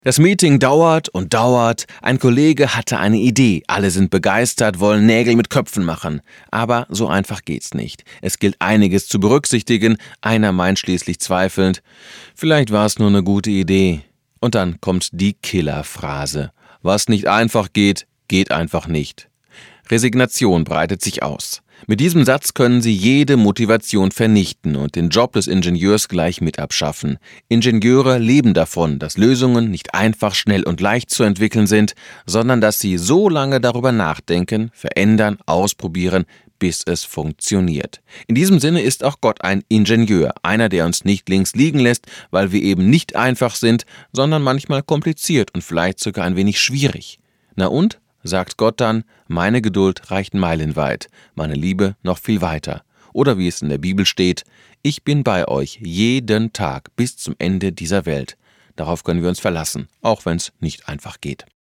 Das Meeting dauert und dauert. Ein Kollege hatte eine Idee. Alle sind begeistert, wollen Nägel mit Köpfen machen. Aber so einfach geht's nicht. Es gilt einiges zu berücksichtigen. Einer meint schließlich zweifelnd: Vielleicht war es nur eine gute Idee. Und dann kommt die Killerphrase: Was nicht einfach geht, geht einfach nicht. Resignation breitet sich aus. Mit diesem Satz können Sie jede Motivation vernichten und den Job des Ingenieurs gleich mit abschaffen. Ingenieure leben davon, dass Lösungen nicht einfach, schnell und leicht zu entwickeln sind, sondern dass sie so lange darüber nachdenken, verändern, ausprobieren, bis es funktioniert. In diesem Sinne ist auch Gott ein Ingenieur, einer, der uns nicht links liegen lässt, weil wir eben nicht einfach sind, sondern manchmal kompliziert und vielleicht sogar ein wenig schwierig. Na und? Sagt Gott dann: Meine Geduld reicht meilenweit, meine Liebe noch viel weiter. Oder wie es in der Bibel steht: Ich bin bei euch jeden Tag bis zum Ende dieser Welt. Darauf können wir uns verlassen, auch wenn es nicht einfach geht.